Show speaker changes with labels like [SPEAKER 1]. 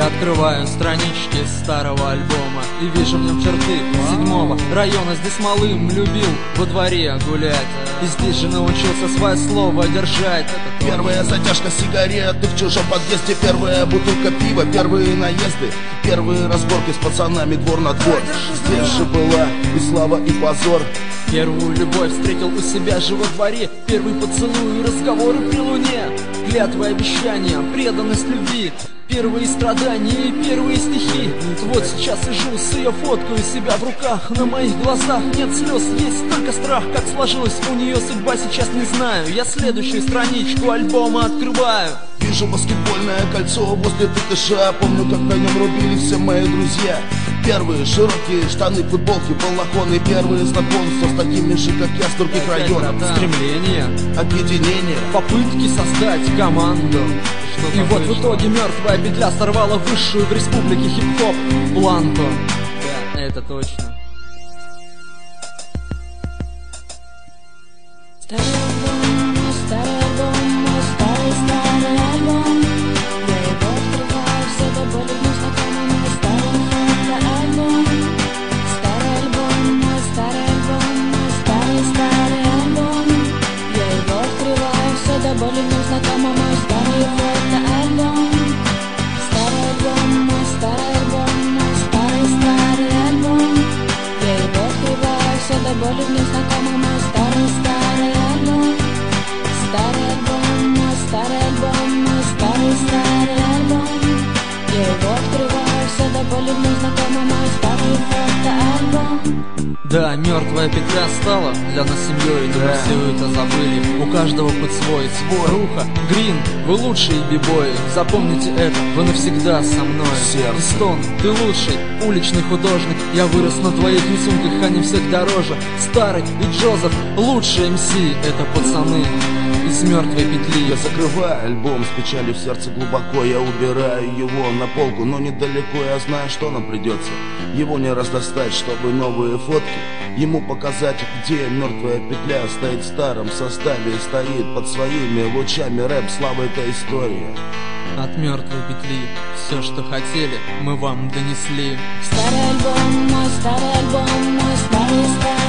[SPEAKER 1] Я открываю странички старого альбома и вижу в нем черты 7-го района. Здесь малым любил во дворе гулять, и здесь же научился свое слово держать.
[SPEAKER 2] Первая затяжка сигареты в чужом подъезде, первая бутылка пива, первые наезды, первые разборки с пацанами двор на двор. Здесь же была и слава, и позор.
[SPEAKER 1] Первую любовь встретил у себя же во дворе, первый поцелуй и разговоры при луне, клятвы, обещания, преданность любви, первые страдания и первые стихи. Вот сейчас сижу с ее фоткой у себя в руках, на моих глазах нет слез, есть только страх. Как сложилась у нее судьба, сейчас не знаю. Я следующую страничку альбома открываю.
[SPEAKER 2] Вижу баскетбольное кольцо возле ТТШ, помню, как на нем рубили все мои друзья. Первые широкие штаны, футболки, балахоны, первые знакомства с такими же, как я, с других районов.
[SPEAKER 1] Стремление,
[SPEAKER 2] объединение,
[SPEAKER 1] попытки создать команду. И вот в итоге мертвая петля сорвала высшую в республике хип-хоп планку. Да, это точно.
[SPEAKER 3] Старый альбом, старый альбом, старый альбом. Я его открываю, все до боли вновь знакомый старый фото-альбом. Старый альбом, старый альбом, старый альбом. Я его открываю, все до боли вновь знакомый старый фото-альбом. Старый альбом, старый альбом, старый альбом. Я его открываю, все до боли вновь знакомый старый альбом. Старый альбом, старый альбом, старый альбом. Я его открываю, все до боли вновь знакомый мой старый фото-альбом.
[SPEAKER 1] Да, мертвая петля стала для нас семьей, но мы все это забыли. У каждого путь свой. Руха, Грин, вы лучшие бибои. Запомните это, вы навсегда со мной. Стон, ты лучший уличный художник. Я вырос на твоих рисунках, они всех дороже. Старый и Джозеф, лучшие МС, это пацаны из мертвой петли.
[SPEAKER 2] Я закрываю альбом с печалью в сердце глубоко. Я убираю его на полку, но недалеко. Я знаю, что нам придется его не раз достать, чтобы новые фотки ему показать, где мертвая петля стоит в старом составе, стоит под своими лучами. Рэп, слава, это история.
[SPEAKER 1] От мертвой петли все, что хотели, мы вам донесли.
[SPEAKER 3] Старый альбом, мой старый альбом, мой старый